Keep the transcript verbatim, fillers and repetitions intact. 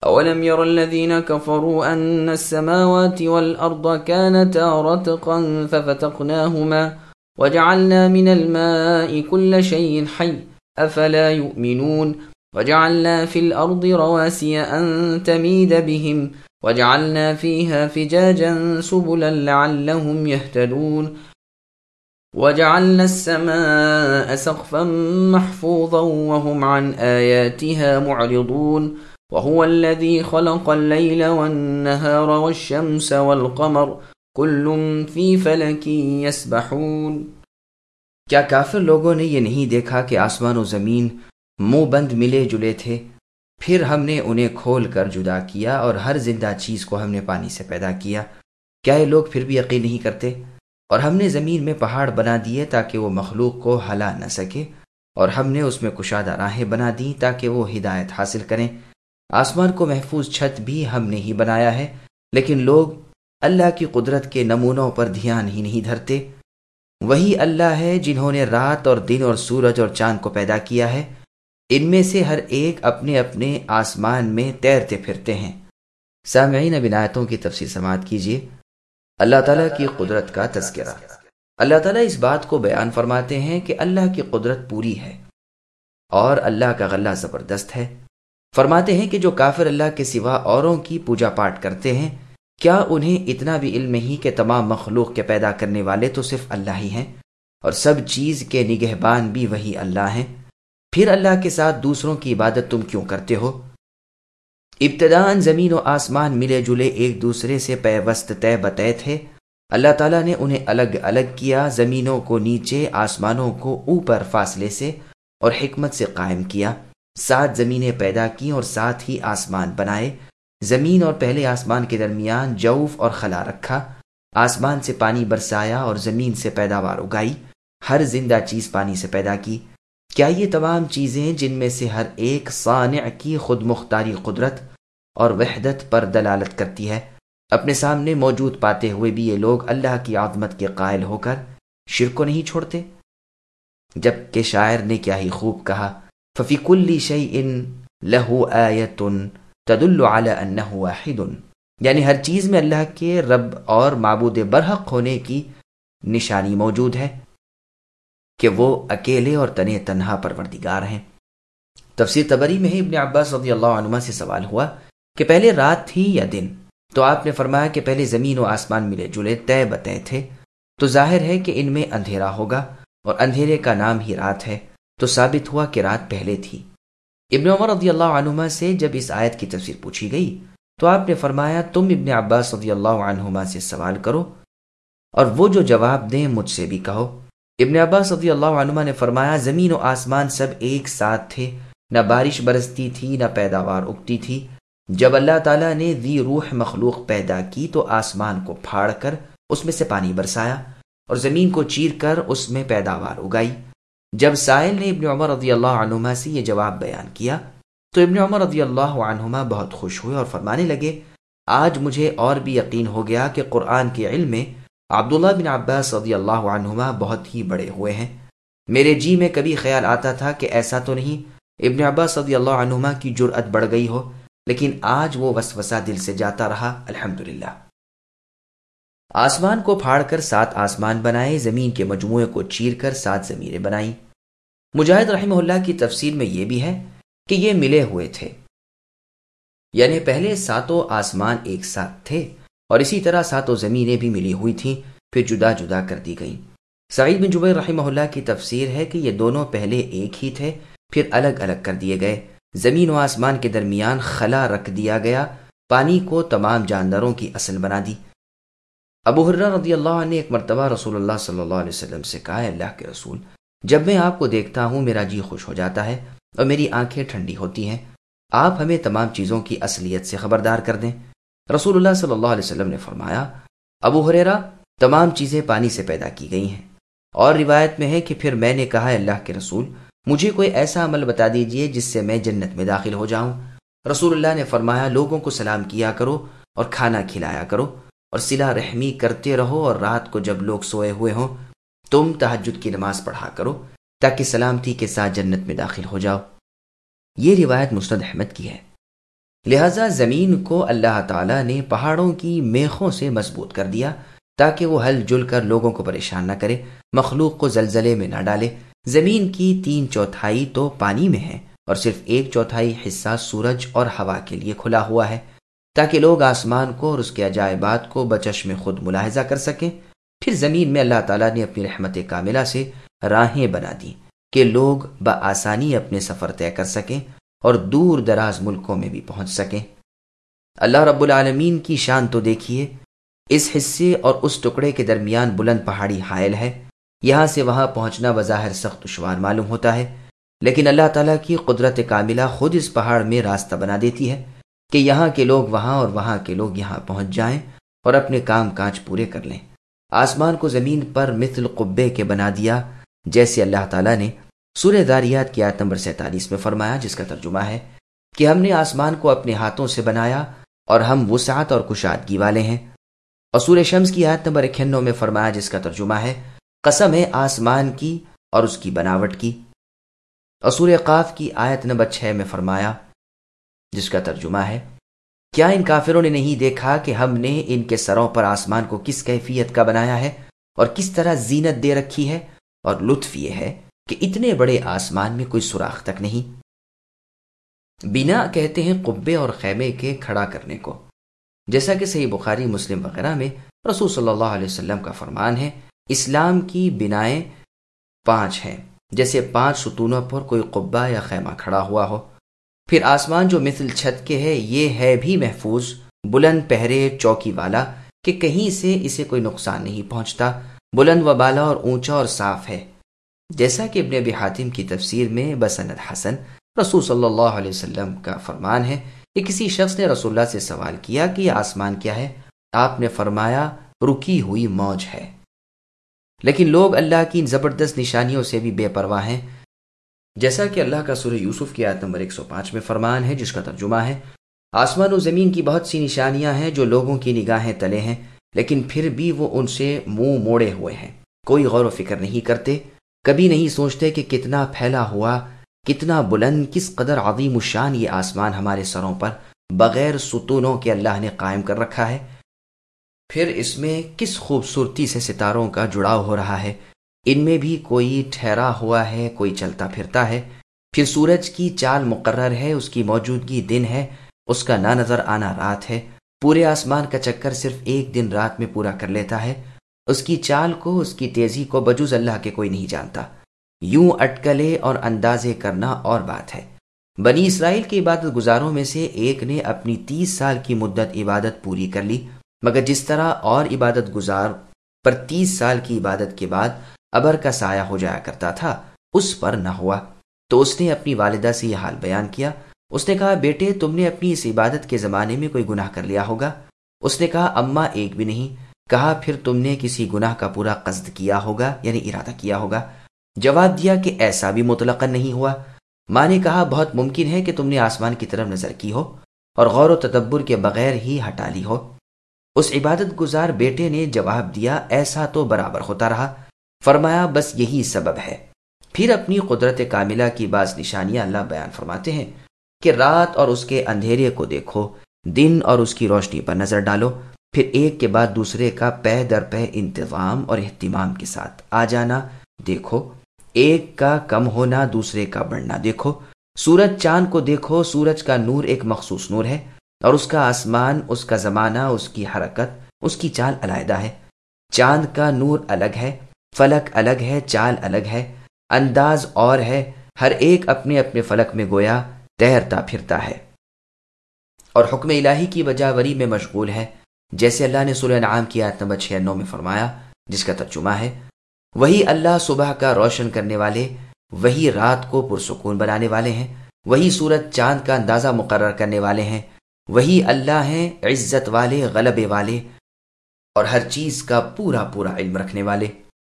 أولم ير الذين كفروا أن السماوات والأرض كانتا رتقا ففتقناهما وجعلنا من الماء كل شيء حي أفلا يؤمنون وجعلنا في الأرض رواسي أن تميد بهم وجعلنا فيها فجاجا سبلا لعلهم يهتدون وجعلنا السماء سقفا محفوظا وهم عن آياتها معرضون وهو الذي خلق الليل والنهار والشمس والقمر كل في فلك يسبحون۔ کیا کافر لوگوں نے یہ نہیں دیکھا کہ آسمان و زمین منہ بند ملے جلے تھے، پھر ہم نے انہیں کھول کر جدا کیا اور ہر زندہ چیز کو ہم نے پانی سے پیدا کیا؟ کیا یہ لوگ پھر بھی یقین نہیں کرتے؟ اور ہم نے زمین میں پہاڑ بنا دیے تاکہ وہ مخلوق کو ہلا نہ سکے، اور ہم نے اس میں کشادہ راہیں بنا دی تاکہ وہ ہدایت حاصل کریں۔ آسمان کو محفوظ چھت بھی ہم نے ہی بنایا ہے، لیکن لوگ اللہ کی قدرت کے نمونوں پر دھیان ہی نہیں دھرتے۔ وہی اللہ ہے جنہوں نے رات اور دن اور سورج اور چاند کو پیدا کیا ہے، ان میں سے ہر ایک اپنے اپنے آسمان میں تیرتے پھرتے ہیں۔ سامعین، اب ان آیتوں کی تفسیر سماعت کیجیے۔ اللہ تعالیٰ کی قدرت کا تذکرہ۔ اللہ تعالیٰ اس بات کو بیان فرماتے ہیں کہ اللہ کی قدرت پوری ہے اور اللہ کا غلہ زبردست ہے۔ فرماتے ہیں کہ جو کافر اللہ کے سوا اوروں کی پوجا پاٹ کرتے ہیں، کیا انہیں اتنا بھی علم نہیں کہ تمام مخلوق کے پیدا کرنے والے تو صرف اللہ ہی ہیں اور سب چیز کے نگہبان بھی وہی اللہ ہیں؟ پھر اللہ کے ساتھ دوسروں کی عبادت تم کیوں کرتے ہو؟ ابتداءً زمین و آسمان ملے جلے ایک دوسرے سے پیوست طے بتے تھے۔ اللہ تعالیٰ نے انہیں الگ الگ کیا، زمینوں کو نیچے، آسمانوں کو اوپر فاصلے سے اور حکمت سے قائم کیا۔ سات زمینیں پیدا کی اور ساتھ ہی آسمان بنائے۔ زمین اور پہلے آسمان کے درمیان جوف اور خلا رکھا۔ آسمان سے پانی برسایا اور زمین سے پیداوار اگائی۔ ہر زندہ چیز پانی سے پیدا کی۔ کیا یہ تمام چیزیں جن میں سے ہر ایک صانع کی خود مختاری قدرت اور وحدت پر دلالت کرتی ہے، اپنے سامنے موجود پاتے ہوئے بھی یہ لوگ اللہ کی عظمت کے قائل ہو کر شرک کو نہیں چھوڑتے؟ جبکہ شاعر نے کیا ہی خوب کہا، فَفِي كُلِّ شَيْءٍ لَهُ آیَةٌ تَدُلُّ عَلَى أَنَّهُ وَاحِدٌ، یعنی ہر چیز میں اللہ کے رب اور معبود برحق ہونے کی نشانی موجود ہے کہ وہ اکیلے اور تنے تنہا پروردگار ہیں۔ تفسیر طبری میں ہے، ابن عباس رضی اللہ عنہما سے سوال ہوا کہ پہلے رات تھی یا دن؟ تو آپ نے فرمایا کہ پہلے زمین و آسمان ملے جلے طے بتے تھے، تو ظاہر ہے کہ ان میں اندھیرا ہوگا اور اندھیرے کا نام ہی رات ہے، تو ثابت ہوا کہ رات پہلے تھی۔ ابن عمر رضی اللہ عنہما سے جب اس آیت کی تفسیر پوچھی گئی تو آپ نے فرمایا، تم ابن عباس رضی اللہ عنہما سے سوال کرو اور وہ جو جواب دیں مجھ سے بھی کہو۔ ابن عباس رضی اللہ عنہما نے فرمایا، زمین و آسمان سب ایک ساتھ تھے، نہ بارش برستی تھی نہ پیداوار اگتی تھی۔ جب اللہ تعالیٰ نے ذی روح مخلوق پیدا کی تو آسمان کو پھاڑ کر اس میں سے پانی برسایا اور زمین کو چیر کر اس میں پیداوار اگائی۔ جب سائل نے ابن عمر رضی اللہ عنہما سے یہ جواب بیان کیا تو ابن عمر رضی اللہ عنہما بہت خوش ہوئے اور فرمانے لگے، آج مجھے اور بھی یقین ہو گیا کہ قرآن کے علم میں عبداللہ بن عباس رضی اللہ عنہما بہت ہی بڑے ہوئے ہیں۔ میرے جی میں کبھی خیال آتا تھا کہ ایسا تو نہیں ابن عباس رضی اللہ عنہما کی جرأت بڑھ گئی ہو، لیکن آج وہ وسوسہ دل سے جاتا رہا، الحمدللہ۔ آسمان کو پھاڑ کر سات آسمان بنائے، زمین کے مجموعے کو چیر کر سات زمینیں بنائیں۔ مجاہد رحمہ اللہ کی تفسیر میں یہ بھی ہے کہ یہ ملے ہوئے تھے، یعنی پہلے ساتوں آسمان ایک ساتھ تھے اور اسی طرح ساتوں زمینیں بھی ملی ہوئی تھیں، پھر جدا جدا کر دی گئیں۔ سعید بن جبیر رحمہ اللہ کی تفسیر ہے کہ یہ دونوں پہلے ایک ہی تھے، پھر الگ الگ کر دیے گئے۔ زمین و آسمان کے درمیان خلا رکھ دیا گیا، پانی کو تمام جانداروں کی اصل بنا دی۔ ابو ہریرہ رضی اللہ عنہ نے ایک مرتبہ رسول اللہ صلی اللہ علیہ وسلم سے کہا، اللہ کے رسول، جب میں آپ کو دیکھتا ہوں میرا جی خوش ہو جاتا ہے اور میری آنکھیں ٹھنڈی ہوتی ہیں، آپ ہمیں تمام چیزوں کی اصلیت سے خبردار کر دیں۔ رسول اللہ صلی اللہ علیہ وسلم نے فرمایا، ابو ہریرہ، تمام چیزیں پانی سے پیدا کی گئی ہیں۔ اور روایت میں ہے کہ پھر میں نے کہا، اللہ کے رسول، مجھے کوئی ایسا عمل بتا دیجئے جس سے میں جنت میں داخل ہو جاؤں۔ رسول اللہ نے فرمایا، لوگوں کو سلام کیا کرو اور کھانا کھلایا کرو اور صلہ رحمی کرتے رہو، اور رات کو جب لوگ سوئے ہوئے ہوں تم تہجد کی نماز پڑھا کرو تاکہ سلامتی کے ساتھ جنت میں داخل ہو جاؤ۔ یہ روایت مسند احمد کی ہے۔ لہذا زمین کو اللہ تعالیٰ نے پہاڑوں کی میخوں سے مضبوط کر دیا تاکہ وہ ہل جل کر لوگوں کو پریشان نہ کرے، مخلوق کو زلزلے میں نہ ڈالے۔ زمین کی تین چوتھائی تو پانی میں ہے اور صرف ایک چوتھائی حصہ سورج اور ہوا کے لیے کھلا ہوا ہے تاکہ لوگ آسمان کو اور اس کے عجائبات کو بچشم خود ملاحظہ کر سکیں۔ پھر زمین میں اللہ تعالیٰ نے اپنی رحمت کاملہ سے راہیں بنا دی کہ لوگ بآسانی اپنے سفر طے کر سکیں اور دور دراز ملکوں میں بھی پہنچ سکیں۔ اللہ رب العالمین کی شان تو دیکھیے، اس حصے اور اس ٹکڑے کے درمیان بلند پہاڑی حائل ہے، یہاں سے وہاں پہنچنا بظاہر سخت دشوار معلوم ہوتا ہے، لیکن اللہ تعالیٰ کی قدرت کاملہ خود اس پہاڑ میں راستہ بنا دیتی ہے کہ یہاں کے لوگ وہاں اور وہاں کے لوگ یہاں پہنچ جائیں اور اپنے کام کاج پورے کر لیں۔ آسمان کو زمین پر مثل قبے کے بنا دیا، جیسے اللہ تعالیٰ نے سورہ ذاریات کی آیت نمبر سینتالیس میں فرمایا، جس کا ترجمہ ہے کہ ہم نے آسمان کو اپنے ہاتھوں سے بنایا اور ہم وسعت اور کشادگی والے ہیں۔ اور سورہ شمس کی آیت نمبر اکیانوے میں فرمایا، جس کا ترجمہ ہے قسم ہے آسمان کی اور اس کی بناوٹ کی۔ اور سورہ قاف کی آیت نمبر چھ میں فرمایا، جس کا ترجمہ ہے کیا ان کافروں نے نہیں دیکھا کہ ہم نے ان کے سروں پر آسمان کو کس کیفیت کا بنایا ہے اور کس طرح زینت دے رکھی ہے، اور لطف یہ ہے کہ اتنے بڑے آسمان میں کوئی سوراخ تک نہیں۔ بنا کہتے ہیں قبے اور خیمے کے کھڑا کرنے کو، جیسا کہ صحیح بخاری مسلم وغیرہ میں رسول صلی اللہ علیہ وسلم کا فرمان ہے، اسلام کی بنائیں پانچ ہیں، جیسے پانچ ستونوں پر کوئی قبہ یا خیمہ کھڑا ہوا ہو۔ پھر آسمان جو مثل چھت کے ہے، یہ ہے بھی محفوظ، بلند پہرے چوکی والا کہ کہیں سے اسے کوئی نقصان نہیں پہنچتا، بلند و بالا اور اونچا اور صاف ہے، جیسا کہ ابن ابی حاتم کی تفسیر میں بسند حسن رسول صلی اللہ علیہ وسلم کا فرمان ہے کہ کسی شخص نے رسول اللہ سے سوال کیا کہ یہ آسمان کیا ہے؟ آپ نے فرمایا رکی ہوئی موج ہے۔ لیکن لوگ اللہ کی ان زبردست نشانیوں سے بھی بے پرواہ ہیں، جیسا کہ اللہ کا سورہ یوسف کی آیت نمبر ایک سو پانچ میں فرمان ہے، جس کا ترجمہ ہے آسمان و زمین کی بہت سی نشانیاں ہیں جو لوگوں کی نگاہیں تلے ہیں، لیکن پھر بھی وہ ان سے منہ موڑے ہوئے ہیں، کوئی غور و فکر نہیں کرتے، کبھی نہیں سوچتے کہ کتنا پھیلا ہوا، کتنا بلند، کس قدر عظیم الشان یہ آسمان ہمارے سروں پر بغیر ستونوں کے اللہ نے قائم کر رکھا ہے۔ پھر اس میں کس خوبصورتی سے ستاروں کا جڑاؤ ہو رہا ہے، ان میں بھی کوئی ٹھہرا ہوا ہے، کوئی چلتا پھرتا ہے۔ پھر سورج کی چال مقرر ہے، اس کی موجودگی دن ہے، اس کا نہ نظر آنا رات ہے، پورے آسمان کا چکر صرف ایک دن رات میں پورا کر لیتا ہے، اس کی چال کو، اس کی تیزی کو بجز اللہ کے کوئی نہیں جانتا۔ یوں اٹکلے اور اندازے کرنا اور بات ہے۔ بنی اسرائیل کے عبادت گزاروں میں سے ایک نے اپنی تیس سال کی مدت عبادت پوری کر لی، مگر جس طرح اور عبادت گزار پر تیس سال کی عبادت کے بعد ابر کا سایہ ہو جایا کرتا تھا، اس پر نہ ہوا، تو اس نے اپنی والدہ سے یہ حال بیان کیا۔ اس نے کہا، بیٹے تم نے اپنی اس عبادت کے زمانے میں کوئی گناہ کر لیا ہوگا؟ اس نے کہا، اماں ایک بھی نہیں۔ کہا، پھر تم نے کسی گناہ کا پورا قصد کیا ہوگا، یعنی ارادہ کیا ہوگا؟ جواب دیا کہ ایسا بھی مطلقاً نہیں ہوا۔ ماں نے کہا، بہت ممکن ہے کہ تم نے آسمان کی طرف نظر کی ہو اور غور و تدبر کے بغیر ہی ہٹا لی ہو۔ اس عبادت گزار بیٹے نے جواب دیا، ایسا تو برابر ہوتا رہا۔ فرمایا، بس یہی سبب ہے۔ پھر اپنی قدرت کاملہ کی بعض نشانیاں اللہ بیان فرماتے ہیں کہ رات اور اس کے اندھیرے کو دیکھو، دن اور اس کی روشنی پر نظر ڈالو، پھر ایک کے بعد دوسرے کا پے در پے انتظام اور اہتمام کے ساتھ آ جانا دیکھو، ایک کا کم ہونا دوسرے کا بڑھنا دیکھو۔ سورج چاند کو دیکھو، سورج کا نور ایک مخصوص نور ہے اور اس کا آسمان، اس کا زمانہ، اس کی حرکت، اس کی چال علیحدہ ہے۔ چاند کا نور الگ ہے، فلک الگ ہے، چال الگ ہے، انداز اور ہے، ہر ایک اپنے اپنے فلک میں گویا تیرتا پھرتا ہے اور حکم الہی کی بجاوری میں مشغول ہے، جیسے اللہ نے سورہ انعام کی آیت نمبر چھ نو میں فرمایا، جس کا ترجمہ ہے، وہی اللہ صبح کا روشن کرنے والے، وہی رات کو پرسکون بنانے والے ہیں، وہی سورج چاند کا اندازہ مقرر کرنے والے ہیں، وہی اللہ ہیں عزت والے، غلبے والے اور ہر چیز کا پورا پورا علم رکھنے والے۔